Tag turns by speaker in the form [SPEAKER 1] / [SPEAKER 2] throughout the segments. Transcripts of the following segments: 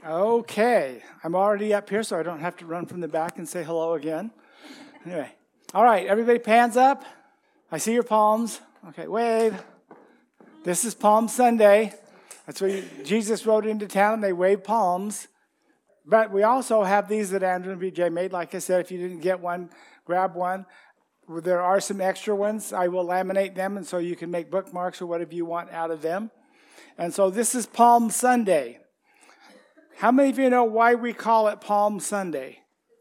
[SPEAKER 1] Okay, I'm already up here, so I don't have to run from the back and say hello again. Anyway, all right, everybody pans up. I see your palms. Okay, wave. This is Palm Sunday. That's where Jesus rode into town and they waved palms. But we also have these that Andrew and BJ made. Like I said, if you didn't get one, grab one. There are some extra ones. I will laminate them, and so you can make bookmarks or whatever you want out of them. And so this is Palm Sunday. How many of you know why we call it Palm Sunday?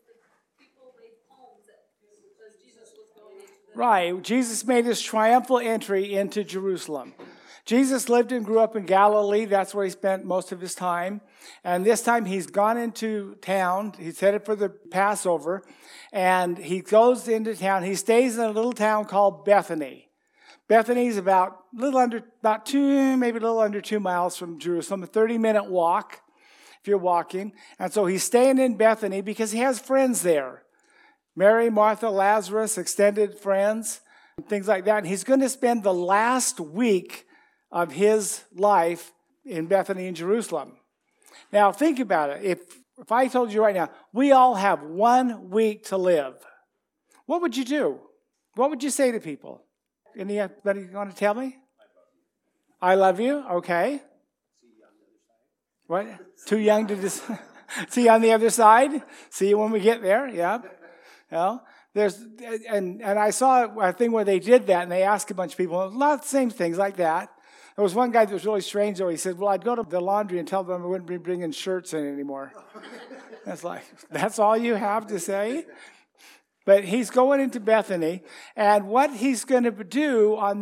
[SPEAKER 1] Right. Jesus made his triumphal entry into Jerusalem. Jesus lived and grew up in Galilee. That's where he spent most of his time. And this time he's gone into town. He's headed for the Passover. And he goes into town. He stays in a little town called Bethany. Bethany is maybe a little under 2 miles from Jerusalem, a 30-minute walk if you're walking. And so he's staying in Bethany because he has friends there. Mary, Martha, Lazarus, extended friends, things like that. And he's going to spend the last week of his life in Bethany in Jerusalem. Now, think about it. If I told you right now, we all have 1 week to live, what would you do? What would you say to people? Anybody want to tell me? I love you. Okay. What? Too young to just see you on the other side? See you when we get there. Yeah. Well, and I saw a thing where they did that, and they asked a bunch of people, a lot of the same things like that. There was one guy that was really strange, though. He said, well, I'd go to the laundry and tell them I wouldn't be bringing shirts in anymore. That's like, that's all you have to say? But he's going into Bethany, and what he's going to do on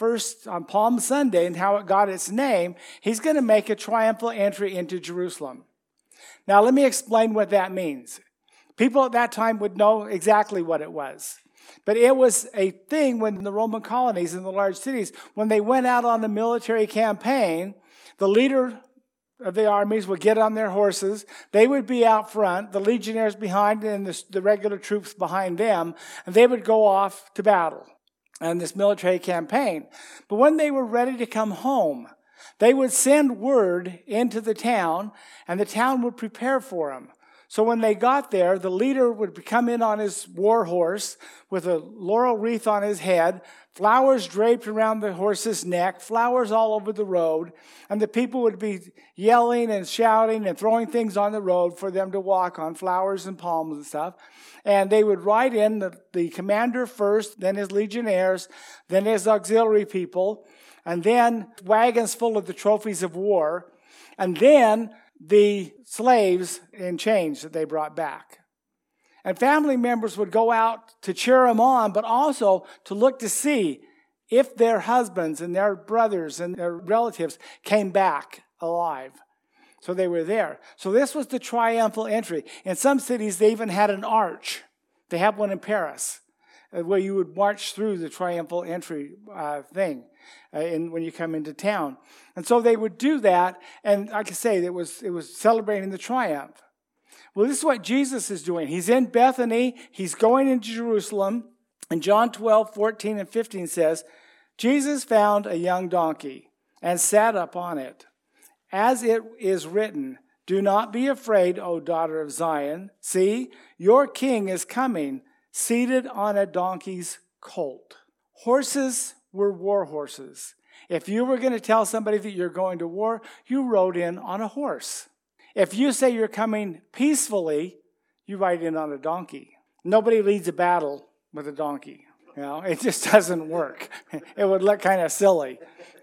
[SPEAKER 1] Palm Sunday and how it got its name, he's going to make a triumphal entry into Jerusalem. Now, let me explain what that means. People at that time would know exactly what it was. But it was a thing when the Roman colonies in the large cities, when they went out on a military campaign, the leader of the armies would get on their horses. They would be out front, the legionnaires behind, and the regular troops behind them, and they would go off to battle on this military campaign. But when they were ready to come home, they would send word into the town, and the town would prepare for them. So when they got there, the leader would come in on his war horse with a laurel wreath on his head, flowers draped around the horse's neck, flowers all over the road, and the people would be yelling and shouting and throwing things on the road for them to walk on, flowers and palms and stuff. And they would ride in the commander first, then his legionnaires, then his auxiliary people, and then wagons full of the trophies of war, and then the slaves in chains that they brought back. And family members would go out to cheer them on, but also to look to see if their husbands and their brothers and their relatives came back alive. So they were there. So this was the triumphal entry. In some cities, they even had an arch. They have one in Paris, where you would march through the triumphal entry thing when you come into town. And so they would do that, and like I say, it was celebrating the triumph. Well, this is what Jesus is doing. He's in Bethany. He's going into Jerusalem. And John 12:14 and 15 says, Jesus found a young donkey and sat upon it. As it is written, do not be afraid, O daughter of Zion. See, your king is coming, seated on a donkey's colt. Horses were war horses. If you were going to tell somebody that you're going to war, you rode in on a horse. If you say you're coming peacefully, you ride in on a donkey. Nobody leads a battle with a donkey. You know, it just doesn't work. It would look kind of silly.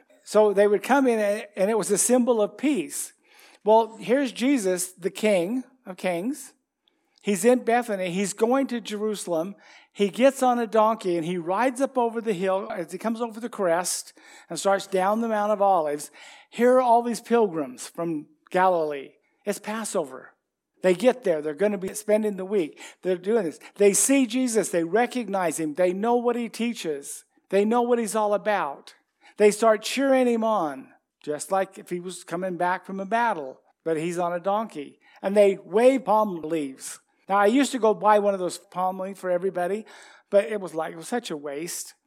[SPEAKER 1] So they would come in, and it was a symbol of peace. Well, here's Jesus, the King of Kings. He's in Bethany. He's going to Jerusalem. He gets on a donkey, and he rides up over the hill as he comes over the crest and starts down the Mount of Olives. Here are all these pilgrims from Galilee. It's Passover. They get there. They're going to be spending the week. They're doing this. They see Jesus. They recognize him. They know what he teaches. They know what he's all about. They start cheering him on, just like if he was coming back from a battle, but he's on a donkey. And they wave palm leaves. Now, I used to go buy one of those palm leaves for everybody, but it was such a waste.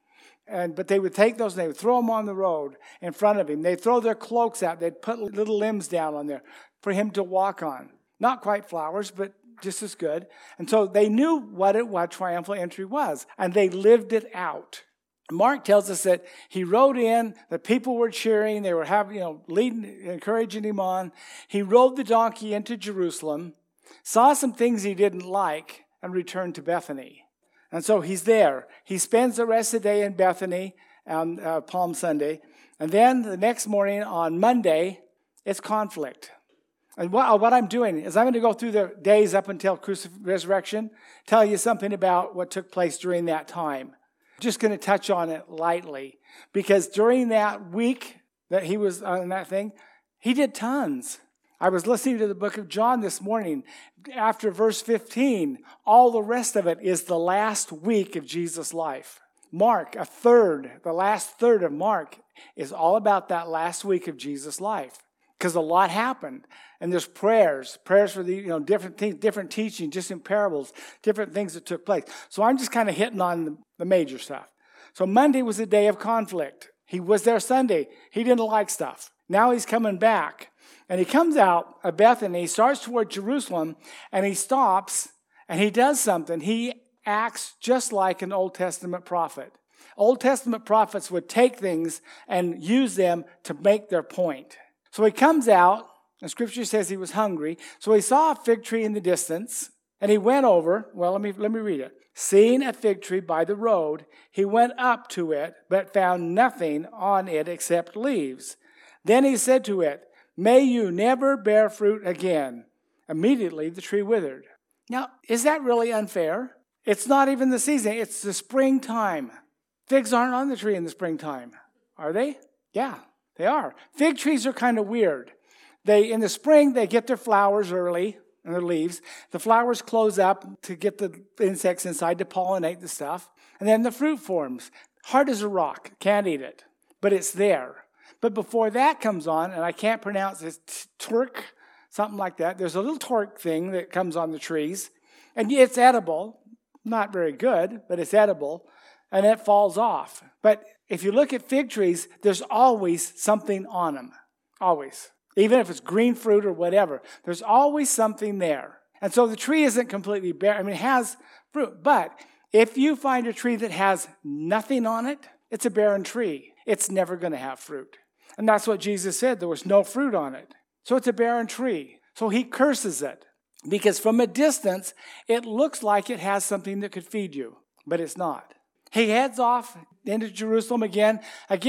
[SPEAKER 1] But they would take those and they would throw them on the road in front of him. They'd throw their cloaks out. They'd put little limbs down on there for him to walk on. Not quite flowers, but just as good. And so they knew what triumphal entry was, and they lived it out. Mark tells us that he rode in, the people were cheering, they were leading, encouraging him on. He rode the donkey into Jerusalem, saw some things he didn't like, and returned to Bethany. And so he's there. He spends the rest of the day in Bethany on Palm Sunday. And then the next morning on Monday, it's conflict. And what I'm doing is I'm going to go through the days up until resurrection, tell you something about what took place during that time. Just going to touch on it lightly. Because during that week that he was on that thing, he did tons. I was listening to the book of John this morning. After verse 15, all the rest of it is the last week of Jesus' life. Mark, the last third of Mark is all about that last week of Jesus' life. Because a lot happened. And there's prayers for the different things, different teaching, just in parables, different things that took place. So I'm just kind of hitting on the major stuff. So Monday was a day of conflict. He was there Sunday. He didn't like stuff. Now he's coming back. And he comes out of Bethany, he starts toward Jerusalem, and he stops, and he does something. He acts just like an Old Testament prophet. Old Testament prophets would take things and use them to make their point. So he comes out, and Scripture says he was hungry. So he saw a fig tree in the distance, and he went over. Well, let me read it. Seeing a fig tree by the road, he went up to it, but found nothing on it except leaves. Then he said to it, "May you never bear fruit again." Immediately the tree withered. Now, is that really unfair? It's not even the season. It's the springtime. Figs aren't on the tree in the springtime, are they? Yeah, they are. Fig trees are kind of weird. In the spring, they get their flowers early and their leaves. The flowers close up to get the insects inside to pollinate the stuff. And then the fruit forms. Hard as a rock. Can't eat it. But it's there. But before that comes on, and I can't pronounce it, twerk, something like that. There's a little twerk thing that comes on the trees. And it's edible. Not very good, but it's edible. And it falls off. But if you look at fig trees, there's always something on them. Always. Even if it's green fruit or whatever, there's always something there. And so the tree isn't completely bare. I mean, it has fruit. But if you find a tree that has nothing on it, it's a barren tree. It's never going to have fruit. And that's what Jesus said. There was no fruit on it. So it's a barren tree. So he curses it. Because from a distance, it looks like it has something that could feed you. But it's not. He heads off into Jerusalem again,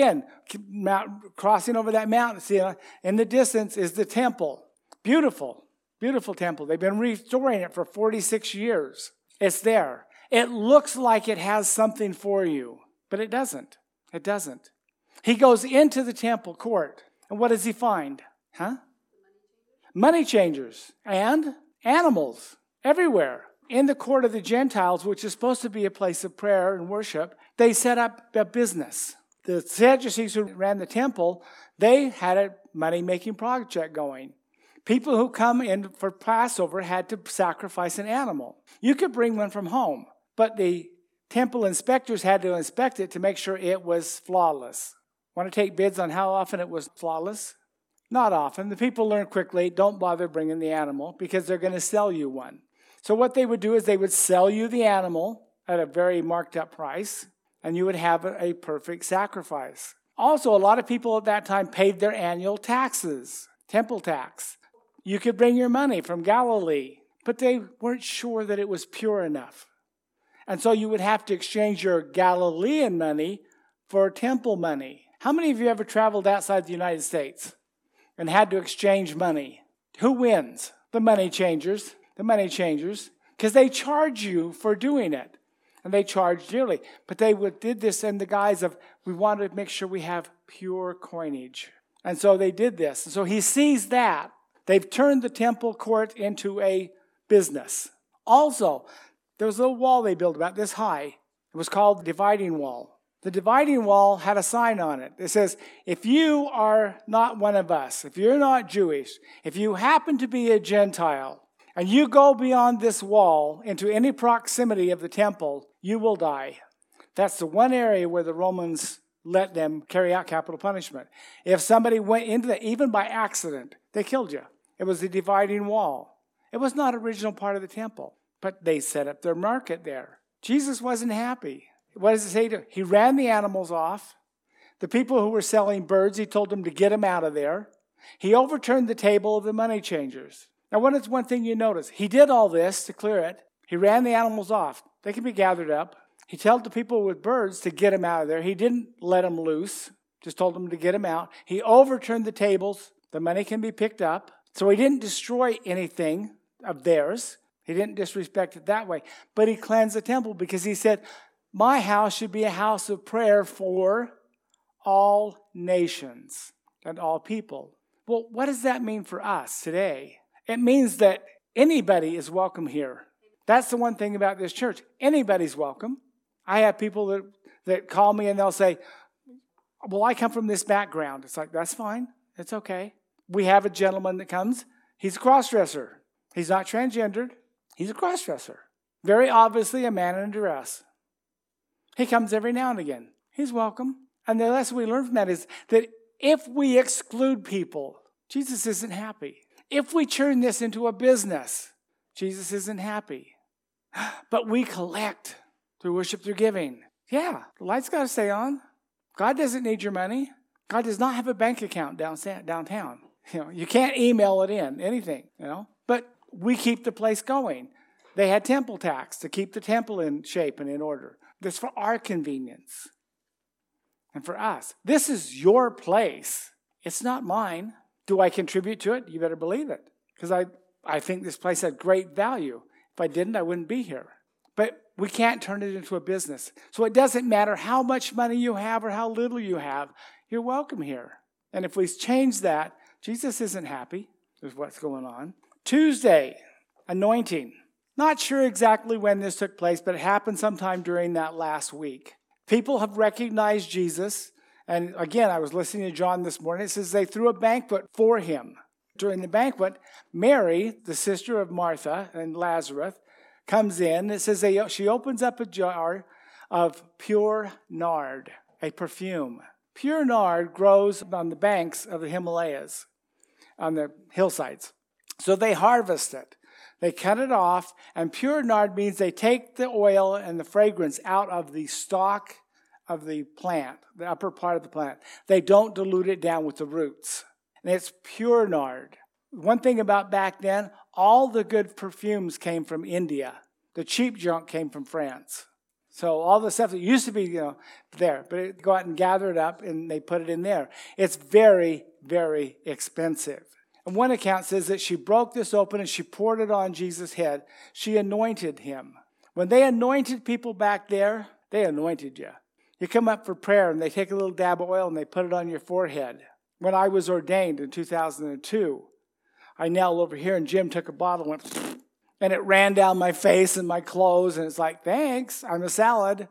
[SPEAKER 1] crossing over that mountain. See, in the distance is the temple. Beautiful, beautiful temple. They've been restoring it for 46 years. It's there. It looks like it has something for you, but it doesn't. It doesn't. He goes into the temple court, and what does he find? Money changers and animals everywhere. In the court of the Gentiles, which is supposed to be a place of prayer and worship, they set up a business. The Sadducees who ran the temple, they had a money-making project going. People who come in for Passover had to sacrifice an animal. You could bring one from home, but the temple inspectors had to inspect it to make sure it was flawless. Want to take bids on how often it was flawless? Not often. The people learn quickly, don't bother bringing the animal because they're going to sell you one. So what they would do is they would sell you the animal at a very marked up price, and you would have a perfect sacrifice. Also, a lot of people at that time paid their annual taxes, temple tax. You could bring your money from Galilee, but they weren't sure that it was pure enough. And so you would have to exchange your Galilean money for temple money. How many of you ever traveled outside the United States and had to exchange money? Who wins? The money changers. The money changers, because they charge you for doing it. And they charge dearly. But they did this in the guise of, we want to make sure we have pure coinage. And so they did this. And so he sees that. They've turned the temple court into a business. Also, there was a little wall they built about this high. It was called the dividing wall. The dividing wall had a sign on it. It says, if you are not one of us, if you're not Jewish, if you happen to be a Gentile, and you go beyond this wall into any proximity of the temple, you will die. That's the one area where the Romans let them carry out capital punishment. If somebody went into that, even by accident, they killed you. It was the dividing wall. It was not original part of the temple, but they set up their market there. Jesus wasn't happy. What does it say? He ran the animals off. The people who were selling birds, he told them to get them out of there. He overturned the table of the money changers. Now, what is one thing you notice? He did all this to clear it. He ran the animals off. They can be gathered up. He told the people with birds to get them out of there. He didn't let them loose, just told them to get them out. He overturned the tables. The money can be picked up. So he didn't destroy anything of theirs. He didn't disrespect it that way. But he cleansed the temple because he said, my house should be a house of prayer for all nations and all people. Well, what does that mean for us today? It means that anybody is welcome here. That's the one thing about this church. Anybody's welcome. I have people that call me and they'll say, well, I come from this background. It's like, that's fine. It's okay. We have a gentleman that comes. He's a cross-dresser. He's not transgendered. He's a cross-dresser. Very obviously a man in a dress. He comes every now and again. He's welcome. And the lesson we learn from that is that if we exclude people, Jesus isn't happy. If we turn this into a business, Jesus isn't happy. But we collect through worship, through giving. Yeah, the light's got to stay on. God doesn't need your money. God does not have a bank account downtown. You can't email it in, anything, But we keep the place going. They had temple tax to keep the temple in shape and in order. That's for our convenience and for us. This is your place. It's not mine. Do I contribute to it? You better believe it. Because I think this place had great value. If I didn't, I wouldn't be here. But we can't turn it into a business. So it doesn't matter how much money you have or how little you have. You're welcome here. And if we change that, Jesus isn't happy with what's going on. Tuesday, anointing. Not sure exactly when this took place, but it happened sometime during that last week. People have recognized Jesus. And again, I was listening to John this morning. It says they threw a banquet for him. During the banquet, Mary, the sister of Martha and Lazarus, comes in. It says she opens up a jar of pure nard, a perfume. Pure nard grows on the banks of the Himalayas, on the hillsides. So they harvest it. They cut it off, and pure nard means they take the oil and the fragrance out of the stalk of the plant, the upper part of the plant. They don't dilute it down with the roots. And it's pure nard. One thing about back then, all the good perfumes came from India. The cheap junk came from France. So all the stuff that used to be, there, but they go out and gather it up and they put it in there. It's very, very expensive. And one account says that she broke this open and she poured it on Jesus' head. She anointed him. When they anointed people back there, they anointed you. You come up for prayer and they take a little dab of oil and they put it on your forehead. When I was ordained in 2002, I knelt over here and Jim took a bottle and went, and it ran down my face and my clothes, and it's like, thanks, I'm a salad.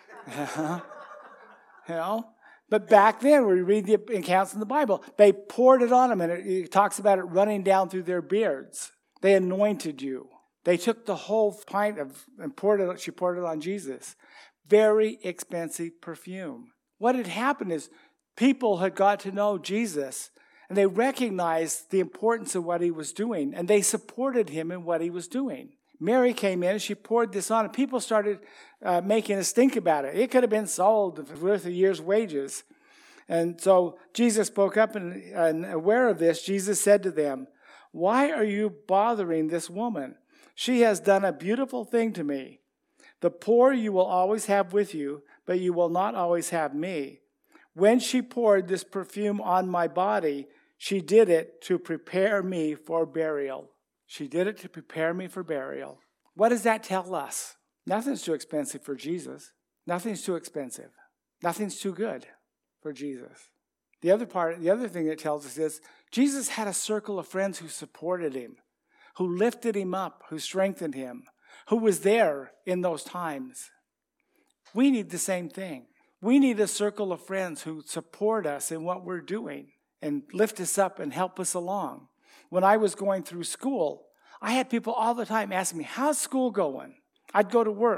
[SPEAKER 1] But back then, we read the accounts in the Bible, they poured it on them, and it talks about it running down through their beards. They anointed you. They took the whole pint and she poured it on Jesus. Very expensive perfume. What had happened is people had got to know Jesus, and they recognized the importance of what he was doing, and they supported him in what he was doing. Mary came in, and she poured this on, and people started making a stink about it. It could have been sold worth a year's wages. And so Jesus spoke up, and aware of this, Jesus said to them, "Why are you bothering this woman? She has done a beautiful thing to me. The poor you will always have with you, but you will not always have me. When she poured this perfume on my body, she did it to prepare me for burial." She did it to prepare me for burial. What does that tell us? Nothing's too expensive for Jesus. Nothing's too expensive. Nothing's too good for Jesus. The other thing that tells us is Jesus had a circle of friends who supported him, who lifted him up, who strengthened him, who was there in those times. We need the same thing. We need a circle of friends who support us in what we're doing and lift us up and help us along. When I was going through school, I had people all the time asking me, "How's school going?" I'd go to work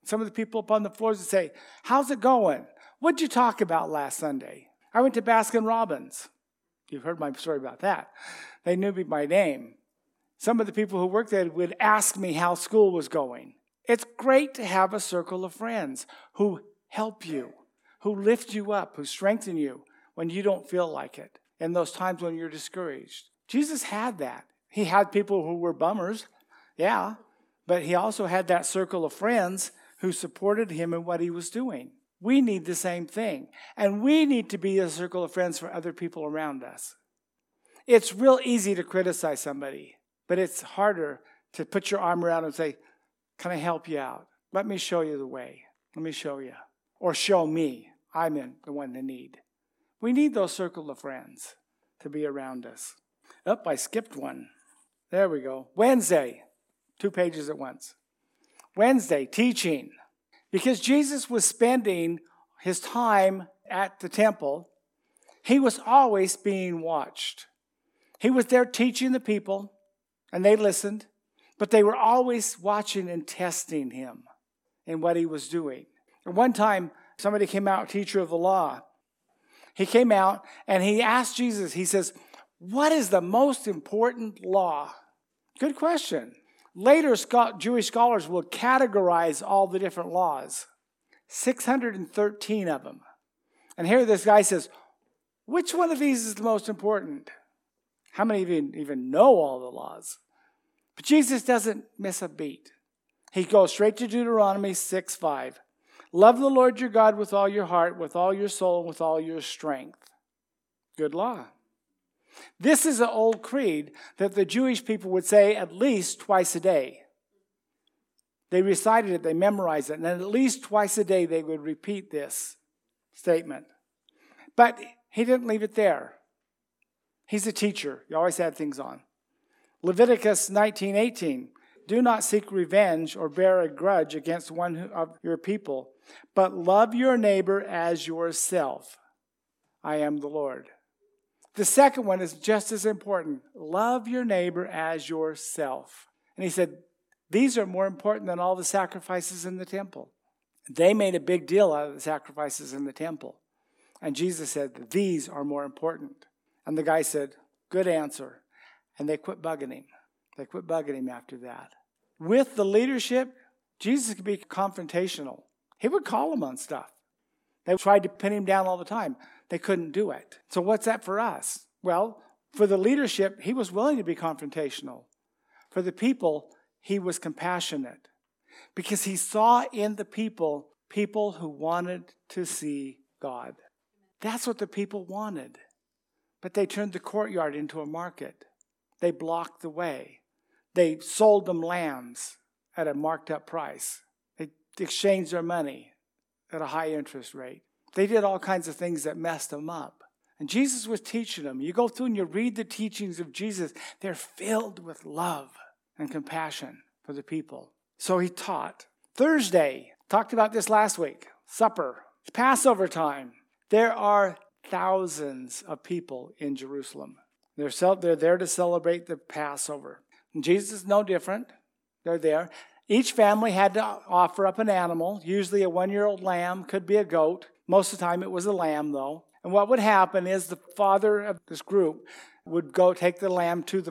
[SPEAKER 1] Some of the people up on the floors would say, how's it going? What'd you talk about last Sunday? I went to Baskin Robbins. You've heard my story about that. They knew me by name. Some of the people who worked there would ask me how school was going. It's great to have a circle of friends who help you, who lift you up, who strengthen you when you don't feel like it, in those times when you're discouraged. Jesus had that. He had people who were bummers, yeah, but he also had that circle of friends who supported him in what he was doing. We need the same thing, and we need to be a circle of friends for other people around us. It's real easy to criticize somebody, but it's harder to put your arm around and say, can I help you out? Let me show you the way. Let me show you. Or show me. I'm the one in need. We need those circle of friends to be around us. I skipped one. There we go. Wednesday. 2 pages at once. Wednesday, teaching. Because Jesus was spending his time at the temple, he was always being watched. He was there teaching the people, and they listened, but they were always watching and testing him in what he was doing. And one time, somebody came out, teacher of the law. He came out, and he asked Jesus, he says, what is the most important law? Good question. Later, Jewish scholars will categorize all the different laws. 613 of them. And here this guy says, which one of these is the most important? How many of you even know all the laws? But Jesus doesn't miss a beat. He goes straight to Deuteronomy 6:5. Love the Lord your God with all your heart, with all your soul, and with all your strength. Good law. This is an old creed that the Jewish people would say at least twice a day. They recited it, they memorized it, and at least twice a day they would repeat this statement. But he didn't leave it there. He's a teacher. He always had things on. Leviticus 19:18. Do not seek revenge or bear a grudge against one of your people, but love your neighbor as yourself. I am the Lord. The second one is just as important. Love your neighbor as yourself. And he said, these are more important than all the sacrifices in the temple. They made a big deal out of the sacrifices in the temple. And Jesus said, these are more important. And the guy said, good answer. And they quit bugging him. They quit bugging him after that. With the leadership, Jesus could be confrontational. He would call them on stuff. They tried to pin him down all the time. They couldn't do it. So what's that for us? Well, for the leadership, he was willing to be confrontational. For the people, he was compassionate. Because he saw in the people who wanted to see God. That's what the people wanted. But they turned the courtyard into a market. They blocked the way. They sold them lambs at a marked up price. They exchanged their money at a high interest rate. They did all kinds of things that messed them up. And Jesus was teaching them. You go through and you read the teachings of Jesus. They're filled with love and compassion for the people. So he taught. Thursday, talked about this last week. Supper. It's Passover time. There are thousands of people in Jerusalem. They're there to celebrate the Passover. And Jesus is no different. They're there. Each family had to offer up an animal, usually a 1-year-old lamb, could be a goat. Most of the time it was a lamb, though. And what would happen is the father of this group would go take the lamb to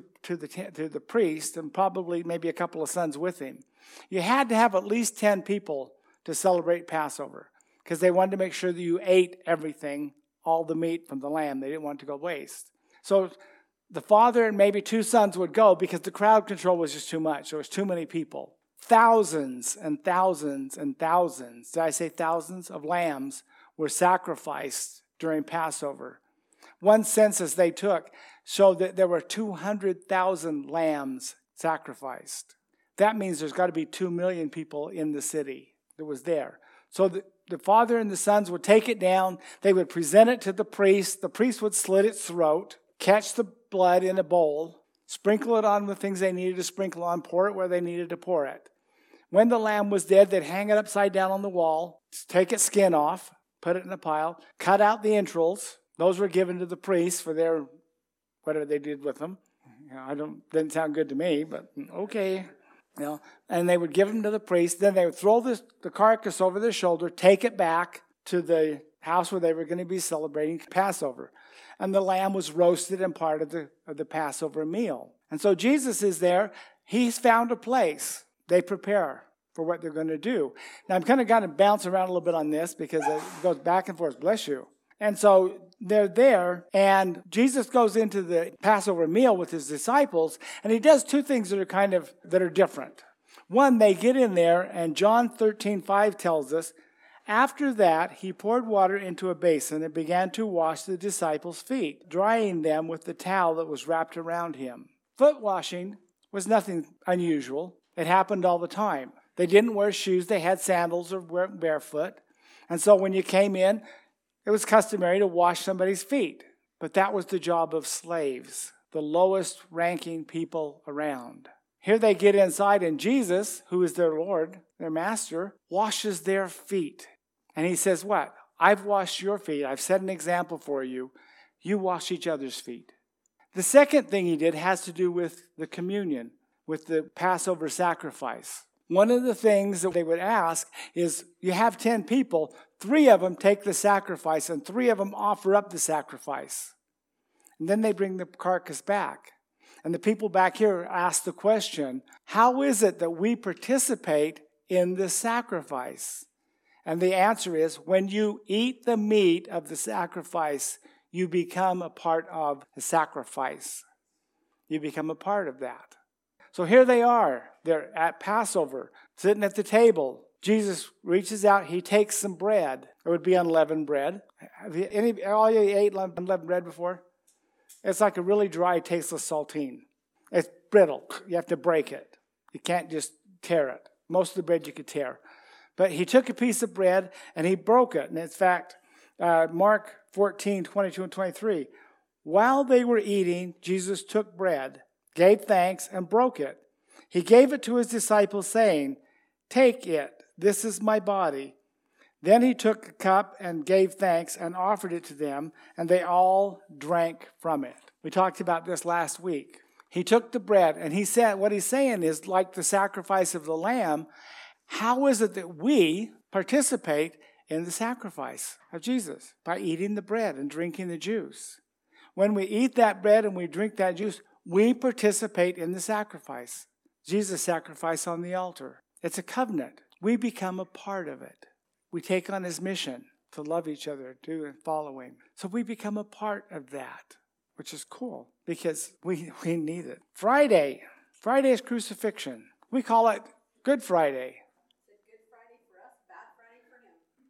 [SPEAKER 1] the priest, and probably maybe a couple of sons with him. You had to have at least 10 people to celebrate Passover, because they wanted to make sure that you ate everything, all the meat from the lamb. They didn't want it to go waste. So the father and maybe 2 sons would go because the crowd control was just too much. There was too many people. Thousands and thousands and thousands, did I say thousands, of lambs were sacrificed during Passover. One census they took showed that there were 200,000 lambs sacrificed. That means there's got to be 2 million people in the city that was there. So the father and the sons would take it down. They would present it to the priest. The priest would slit its throat, catch the blood in a bowl, sprinkle it on the things they needed to sprinkle on, pour it where they needed to pour it. When the lamb was dead, they'd hang it upside down on the wall, take its skin off, put it in a pile, cut out the entrails. Those were given to the priests for their, whatever they did with them. Didn't sound good to me, but okay. and they would give them to the priest. Then they would throw the carcass over their shoulder, take it back to the house where they were going to be celebrating Passover. And the lamb was roasted and part of the Passover meal. And so Jesus is there. He's found a place. They prepare for what they're going to do. Now, I'm kind of bounce around a little bit on this because it goes back and forth. Bless you. And so they're there, and Jesus goes into the Passover meal with his disciples, and he does two things that are different. One, they get in there, and John 13:5 tells us, after that, he poured water into a basin and began to wash the disciples' feet, drying them with the towel that was wrapped around him. Foot washing was nothing unusual. It happened all the time. They didn't wear shoes. They had sandals or were barefoot. And so when you came in, it was customary to wash somebody's feet. But that was the job of slaves, the lowest ranking people around. Here they get inside, and Jesus, who is their Lord, their master, washes their feet. And he says, what? I've washed your feet. I've set an example for you. You wash each other's feet. The second thing he did has to do with the communion, with the Passover sacrifice. One of the things that they would ask is, you have 10 people, 3 of them take the sacrifice, and 3 of them offer up the sacrifice. And then they bring the carcass back. And the people back here ask the question, how is it that we participate in this sacrifice? And the answer is, when you eat the meat of the sacrifice, you become a part of the sacrifice. You become a part of that. So here they are. They're at Passover, sitting at the table. Jesus reaches out. He takes some bread. It would be unleavened bread. All you ate unleavened bread before? It's like a really dry, tasteless saltine. It's brittle. You have to break it. You can't just tear it. Most of the bread you could tear. But he took a piece of bread and he broke it. And in fact, Mark 14, 22 and 23. While they were eating, Jesus took bread, gave thanks, and broke it. He gave it to his disciples, saying, take it. This is my body. Then he took a cup and gave thanks and offered it to them, and they all drank from it. We talked about this last week. He took the bread, and he said, what he's saying is, like the sacrifice of the lamb, how is it that we participate in the sacrifice of Jesus? By eating the bread and drinking the juice. When we eat that bread and we drink that juice, we participate in the sacrifice. Jesus' sacrifice on the altar. It's a covenant. We become a part of it. We take on his mission to love each other, do and follow him. So we become a part of that, which is cool because we need it. Friday is crucifixion. We call it Good Friday.
[SPEAKER 2] Is it Good Friday for us, Bad Friday for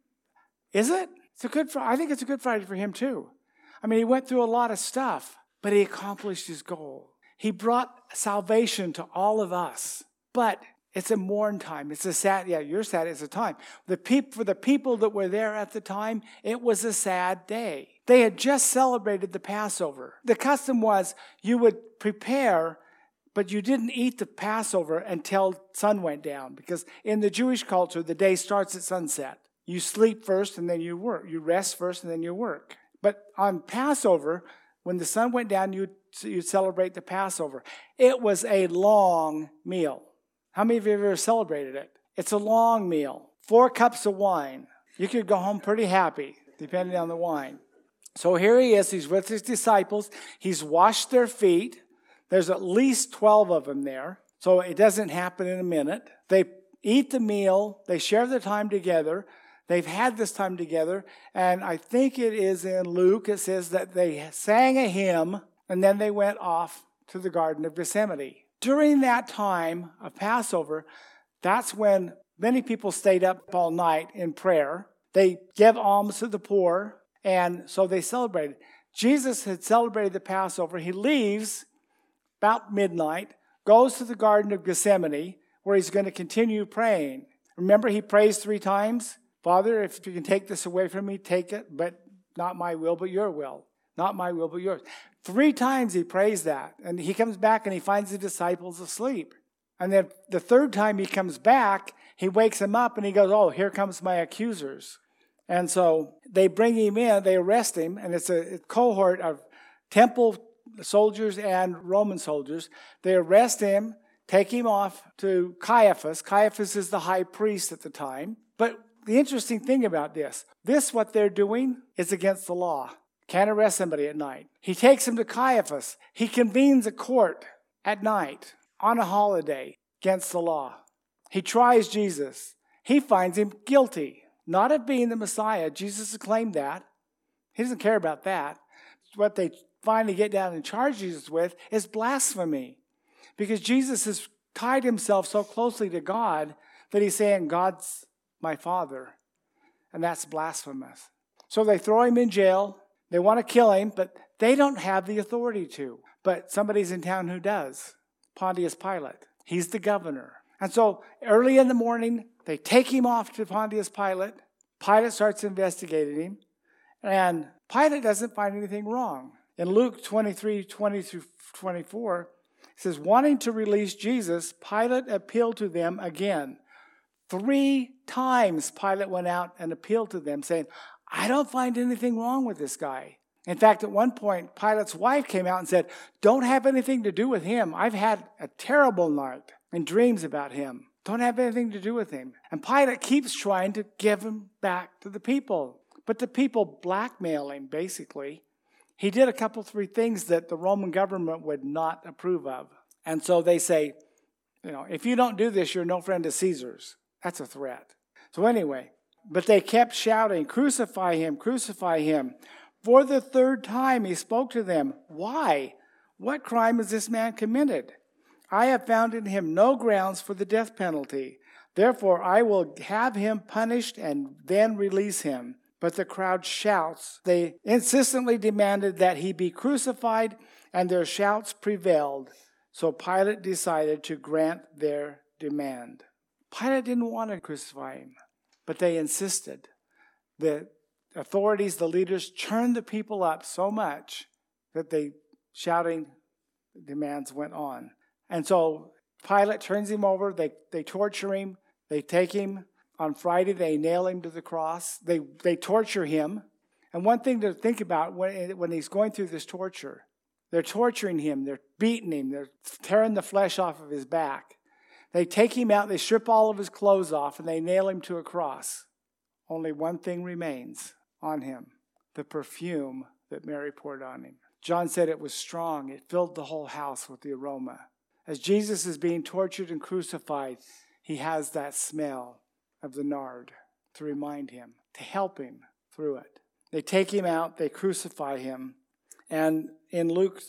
[SPEAKER 2] him?
[SPEAKER 1] Is it? I think it's a Good Friday for him too. I mean, he went through a lot of stuff, but he accomplished his goal. He brought salvation to all of us, but it's a mourn time. It's a sad, you're sad, it's a time. For the people that were there at the time, it was a sad day. They had just celebrated the Passover. The custom was you would prepare, but you didn't eat the Passover until sun went down, because in the Jewish culture, the day starts at sunset. You sleep first and then you work. You rest first and then you work. But on Passover, when the sun went down, you'd celebrate the Passover. It was a long meal. How many of you have ever celebrated it? It's a long meal. 4 cups of wine. You could go home pretty happy, depending on the wine. So here he is. He's with his disciples. He's washed their feet. There's at least 12 of them there. So it doesn't happen in a minute. They eat the meal. They share the time together. They've had this time together. And I think it is in Luke, it says that they sang a hymn, and then they went off to the Garden of Gethsemane. During that time of Passover, that's when many people stayed up all night in prayer. They gave alms to the poor, and so they celebrated. Jesus had celebrated the Passover. He leaves about midnight, goes to the Garden of Gethsemane, where he's going to continue praying. Remember, he prays 3 times. Father, if you can take this away from me, take it, but not my will, but your will. Not my will, but yours. 3 times he prays that. And he comes back and he finds the disciples asleep. And then the 3rd time he comes back, he wakes them up and he goes, oh, here comes my accusers. And so they bring him in, they arrest him, and it's a cohort of temple soldiers and Roman soldiers. They arrest him, take him off to Caiaphas. Caiaphas is the high priest at the time. But the interesting thing about this, what they're doing is against the law. Can't arrest somebody at night. He takes him to Caiaphas. He convenes a court at night on a holiday against the law. He tries Jesus. He finds him guilty, not of being the Messiah. Jesus has claimed that. He doesn't care about that. What they finally get down and charge Jesus with is blasphemy. Because Jesus has tied himself so closely to God that he's saying, God's my Father. And that's blasphemous. So they throw him in jail. They want to kill him, but they don't have the authority to. But somebody's in town who does. Pontius Pilate. He's the governor. And so early in the morning, they take him off to Pontius Pilate. Pilate starts investigating him. And Pilate doesn't find anything wrong. In Luke 23:20-24, it says, wanting to release Jesus, Pilate appealed to them again. 3 times Pilate went out and appealed to them, saying, I don't find anything wrong with this guy. In fact, at one point, Pilate's wife came out and said, don't have anything to do with him. I've had a terrible night and dreams about him. Don't have anything to do with him. And Pilate keeps trying to give him back to the people. But the people blackmail him, basically. He did a couple, 3 things that the Roman government would not approve of. And so they say, if you don't do this, you're no friend of Caesar's. That's a threat. So anyway, but they kept shouting, crucify him, crucify him. For the 3rd time he spoke to them. Why? What crime has this man committed? I have found in him no grounds for the death penalty. Therefore I will have him punished and then release him. But the crowd shouts. They insistently demanded that he be crucified, and their shouts prevailed. So Pilate decided to grant their demand. Pilate didn't want to crucify him, but they insisted. The authorities, the leaders, churned the people up so much that the shouting demands went on. And so Pilate turns him over. They torture him. They take him. On Friday, they nail him to the cross. They torture him. And one thing to think about when he's going through this torture, they're torturing him. They're beating him. They're tearing the flesh off of his back. They take him out. They strip all of his clothes off, and they nail him to a cross. Only one thing remains on him, the perfume that Mary poured on him. John said it was strong. It filled the whole house with the aroma. As Jesus is being tortured and crucified, he has that smell of the nard to remind him, to help him through it. They take him out, they crucify him. And in Luke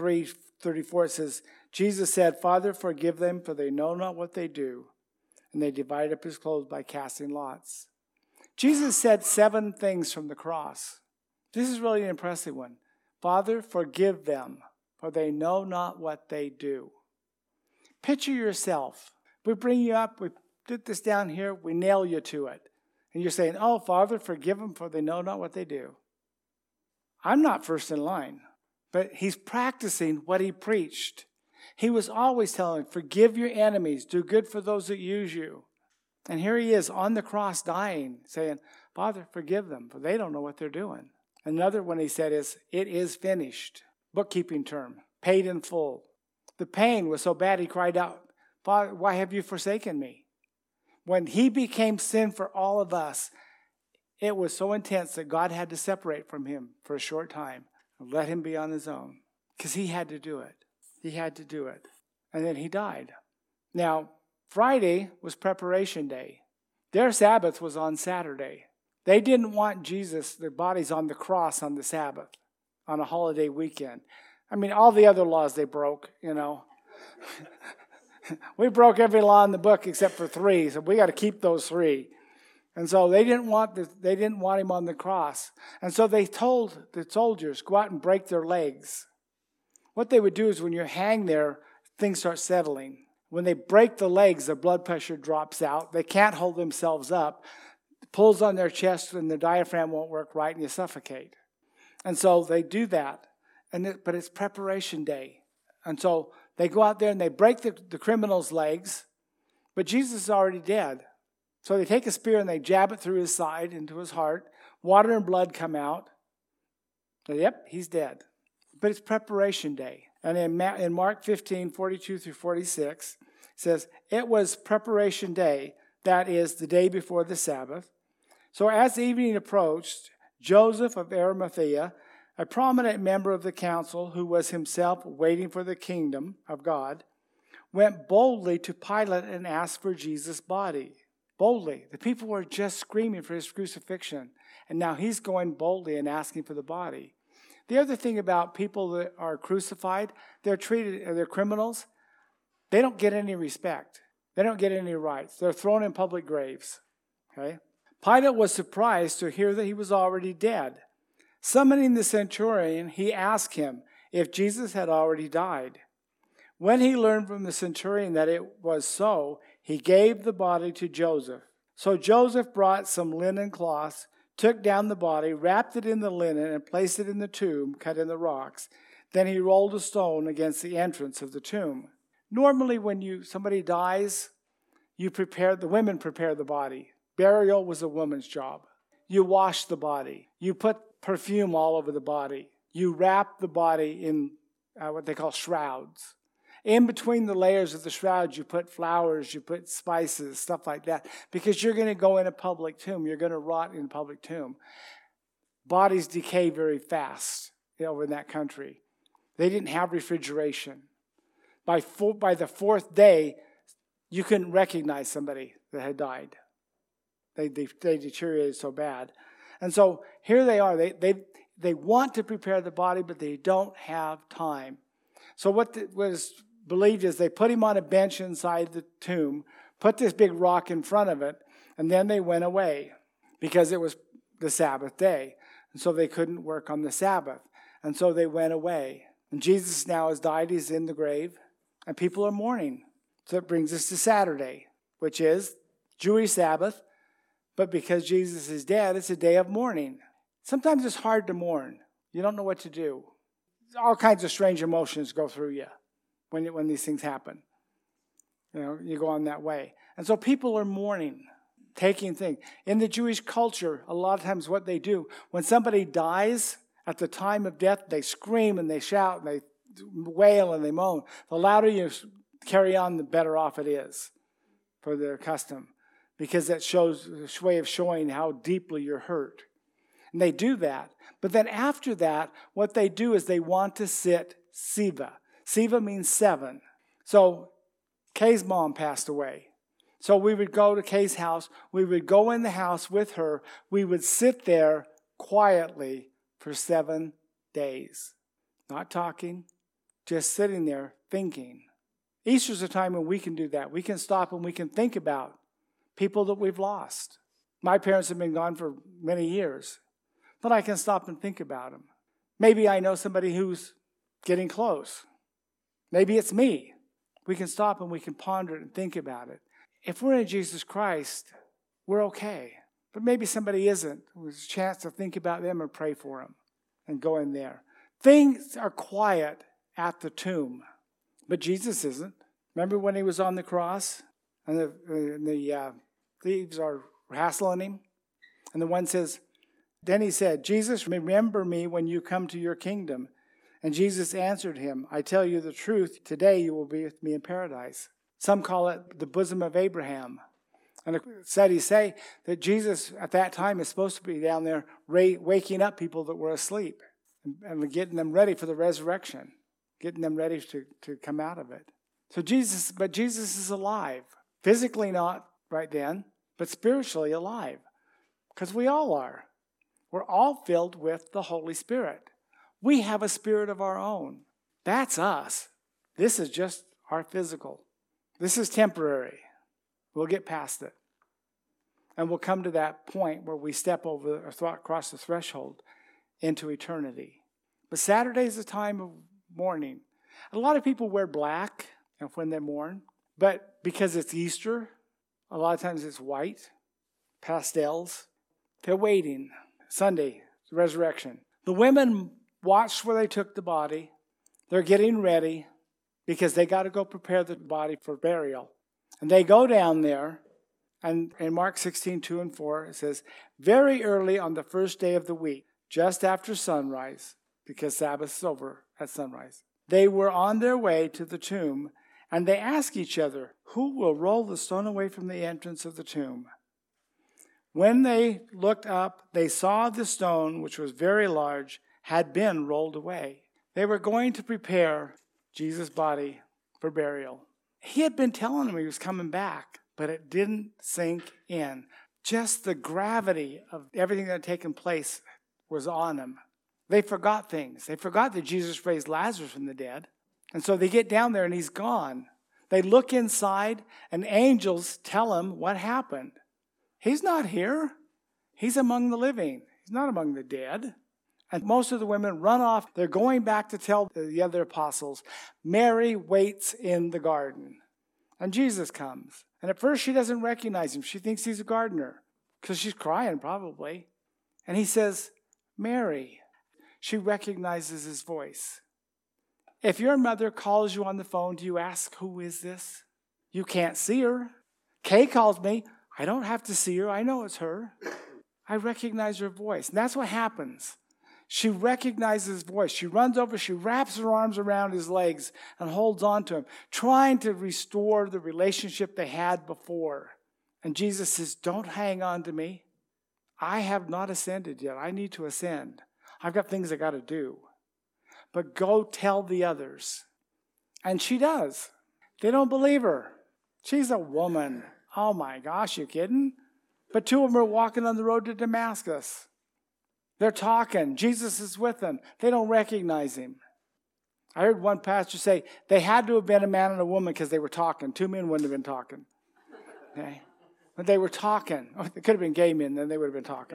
[SPEAKER 1] 23:34 it says, Jesus said, Father, forgive them, for they know not what they do. And they divided up his clothes by casting lots. Jesus said 7 things from the cross. This is really an impressive one. Father, forgive them, for they know not what they do. Picture yourself. We bring you up, we put this down here, we nail you to it. And you're saying, oh, Father, forgive them, for they know not what they do. I'm not first in line, but he's practicing what he preached. He was always telling, forgive your enemies, do good for those that use you. And here he is on the cross dying, saying, Father, forgive them, for they don't know what they're doing. Another one he said is, it is finished. Bookkeeping term, paid in full. The pain was so bad he cried out, Father, why have you forsaken me? When he became sin for all of us, it was so intense that God had to separate from him for a short time and let him be on his own. Because he had to do it. He had to do it. And then he died. Now, Friday was preparation day. Their Sabbath was on Saturday. They didn't want Jesus, their bodies on the cross on the Sabbath, on a holiday weekend. I mean, all the other laws they broke, We broke every law in the book except for 3, so we got to keep those 3. And so they didn't want him on the cross. And so they told the soldiers, go out and break their legs. What they would do is when you hang there, things start settling. When they break the legs, their blood pressure drops out. They can't hold themselves up. It pulls on their chest and the diaphragm won't work right and you suffocate. And so they do that. But it's preparation day. And so they go out there and they break the criminal's legs. But Jesus is already dead. So they take a spear and they jab it through his side into his heart. Water and blood come out. So, yep, he's dead. But it's preparation day. And in Mark 15:42-46, says, it was preparation day, that is, the day before the Sabbath. So as the evening approached, Joseph of Arimathea, a prominent member of the council who was himself waiting for the kingdom of God, went boldly to Pilate and asked for Jesus' body. Boldly. The people were just screaming for his crucifixion. And now he's going boldly and asking for the body. The other thing about people that are crucified, they're criminals. They don't get any respect. They don't get any rights. They're thrown in public graves. Okay? Pilate was surprised to hear that he was already dead. Summoning the centurion, he asked him if Jesus had already died. When he learned from the centurion that it was so, he gave the body to Joseph. So Joseph brought some linen cloths, took down the body, wrapped it in the linen, and placed it in the tomb cut in the rocks. Then he rolled a stone against the entrance of the tomb. Normally when somebody dies, the women prepare the body. Burial was a woman's job. You wash the body. You put perfume all over the body. You wrap the body in what they call shrouds. In between the layers of the shrouds, you put flowers, you put spices, stuff like that, because you're going to go in a public tomb. You're going to rot in a public tomb. Bodies decay very fast over in that country. They didn't have refrigeration. By the fourth day, you couldn't recognize somebody that had died. They deteriorated so bad. And so here they are. They want to prepare the body, but they don't have time. So what was believed is they put him on a bench inside the tomb, put this big rock in front of it, and then they went away because it was the Sabbath day. And so they couldn't work on the Sabbath. And so they went away. And Jesus now has died. He's in the grave. And people are mourning. So it brings us to Saturday, which is Jewish Sabbath. But because Jesus is dead, it's a day of mourning. Sometimes it's hard to mourn. You don't know what to do. All kinds of strange emotions go through you when these things happen. You go on that way. And so people are mourning, taking things. In the Jewish culture, a lot of times what they do, when somebody dies at the time of death, they scream and they shout and they wail and they moan. The louder you carry on, the better off it is for their custom, because that shows a way of showing how deeply you're hurt. And they do that. But then after that, what they do is they want to sit Siva. Siva means 7. So Kay's mom passed away. So we would go to Kay's house. We would go in the house with her. We would sit there quietly for 7 days. Not talking, just sitting there thinking. Easter's a time when we can do that. We can stop and we can think about people that we've lost. My parents have been gone for many years, but I can stop and think about them. Maybe I know somebody who's getting close. Maybe it's me. We can stop and we can ponder it and think about it. If we're in Jesus Christ, we're okay. But maybe somebody isn't. There's a chance to think about them and pray for them and go in there. Things are quiet at the tomb, but Jesus isn't. Remember when he was on the cross and the thieves are hassling him? And the one says, then he said, Jesus, remember me when you come to your kingdom. And Jesus answered him, I tell you the truth, today you will be with me in paradise. Some call it the bosom of Abraham. And studies say that Jesus at that time is supposed to be down there waking up people that were asleep and getting them ready for the resurrection, getting them ready to come out of it. So Jesus is alive. Physically not right then, but spiritually alive. Because we all are. We're all filled with the Holy Spirit. We have a spirit of our own. That's us. This is just our physical. This is temporary. We'll get past it. And we'll come to that point where we step over or across the threshold into eternity. But Saturday is a time of mourning. A lot of people wear black when they mourn. But because it's Easter, a lot of times it's white, pastels. They're waiting. Sunday, the resurrection. The women watched where they took the body. They're getting ready because they got to go prepare the body for burial. And they go down there, and in Mark 16:2-4, it says, very early on the first day of the week, just after sunrise, because Sabbath is over at sunrise, they were on their way to the tomb, And they ask each other, who will roll the stone away from the entrance of the tomb? When they looked up, they saw the stone, which was very large, had been rolled away. They were going to prepare Jesus' body for burial. He had been telling them he was coming back, but it didn't sink in. Just the gravity of everything that had taken place was on them. They forgot things. They forgot that Jesus raised Lazarus from the dead. And so they get down there and he's gone. They look inside and angels tell him what happened. He's not here. He's among the living. He's not among the dead. And most of the women run off. They're going back to tell the other apostles. Mary waits in the garden. And Jesus comes. And at first she doesn't recognize him. She thinks he's a gardener because she's crying probably. And he says, Mary. She recognizes his voice. If your mother calls you on the phone, do you ask, who is this? You can't see her. Kay calls me. I don't have to see her. I know it's her. I recognize her voice. And that's what happens. She recognizes his voice. She runs over. She wraps her arms around his legs and holds on to him, trying to restore the relationship they had before. And Jesus says, don't hang on to me. I have not ascended yet. I need to ascend. I've got things I got to do. But go tell the others. And she does. They don't believe her. She's a woman. Oh my gosh, you kidding? But two of them are walking on the road to Damascus. They're talking. Jesus is with them. They don't recognize him. I heard one pastor say they had to have been a man and a woman because they were talking. Two men wouldn't have been talking. Okay? But they were talking. Oh, they could have been gay men, then they would have been talking.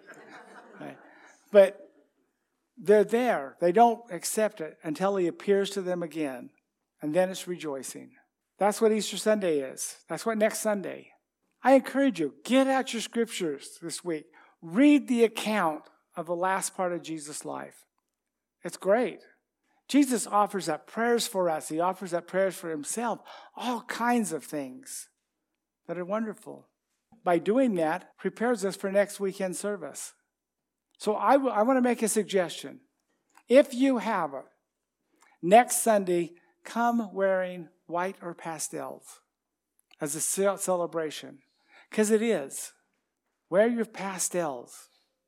[SPEAKER 1] Okay? But they're there. They don't accept it until he appears to them again. And then it's rejoicing. That's what Easter Sunday is. That's what next Sunday. I encourage you, get out your scriptures this week. Read the account of the last part of Jesus' life. It's great. Jesus offers up prayers for us. He offers up prayers for himself. All kinds of things that are wonderful. By doing that, prepares us for next weekend service. So I want to make a suggestion. If you have it, next Sunday, come wearing white or pastels as a celebration. Because it is. Wear your pastels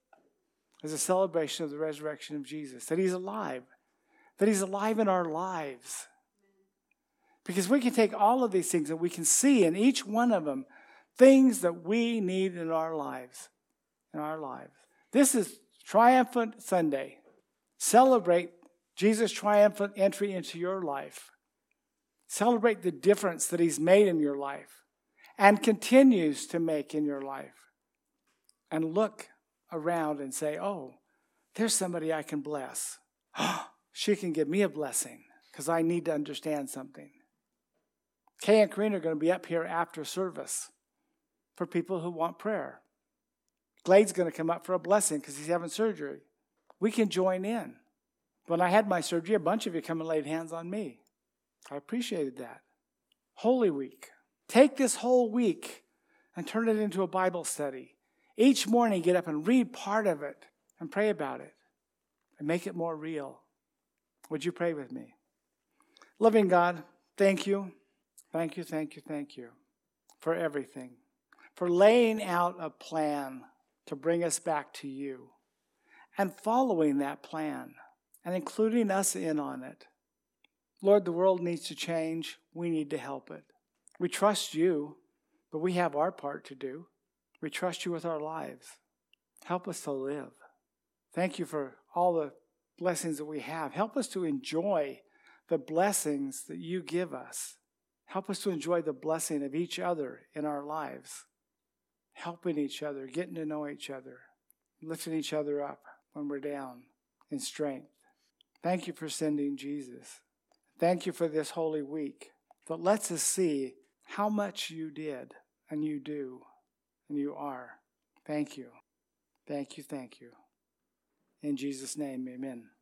[SPEAKER 1] as a celebration of the resurrection of Jesus. That he's alive. That he's alive in our lives. Because we can take all of these things and we can see in each one of them things that we need in our lives. In our lives. This is Triumphant Sunday. Celebrate Jesus' triumphant entry into your life. Celebrate the difference that he's made in your life and continues to make in your life. And look around and say, oh, there's somebody I can bless. She can give me a blessing because I need to understand something. Kay and Karina are going to be up here after service for people who want prayer. Glade's going to come up for a blessing because he's having surgery. We can join in. When I had my surgery, a bunch of you come and laid hands on me. I appreciated that. Holy Week. Take this whole week and turn it into a Bible study. Each morning, get up and read part of it and pray about it and make it more real. Would you pray with me? Loving God, thank you. Thank you, thank you, thank you for everything. For laying out a plan to bring us back to you and following that plan and including us in on it. Lord, the world needs to change. We need to help it. We trust you, but we have our part to do. We trust you with our lives. Help us to live. Thank you for all the blessings that we have. Help us to enjoy the blessings that you give us. Help us to enjoy the blessing of each other in our lives. Helping each other, getting to know each other, lifting each other up when we're down in strength. Thank you for sending Jesus. Thank you for this Holy Week that lets us see how much you did and you do and you are. Thank you. Thank you, thank you. In Jesus' name, amen.